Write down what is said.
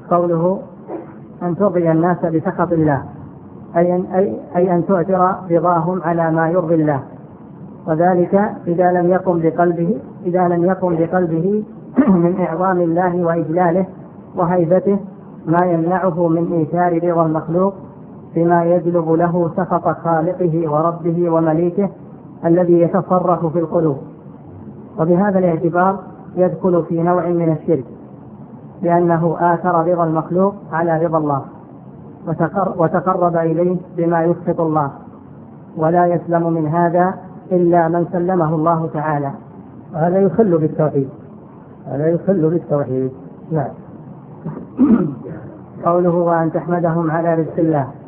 قوله أن ترضي الناس بسخط الله، أي أن تؤثر رضاهم على ما يرضي الله، وذلك إذا لم يقم بقلبه من إعظام الله وإجلاله وهيبته ما يمنعه من إيثار رضا المخلوق بما يجلب له سخط خالقه وربه ومليكه الذي يتصرف في القلوب. وبهذا الاعتبار يدخل في نوع من الشرك، لأنه آثر رضا المخلوق على رضا الله وتقرب إليه بما يسخط الله، ولا يسلم من هذا إلا من سلمه الله تعالى. هذا يخل بالتوحيد. نعم. قوله وأن تحمدهم على رزق الله،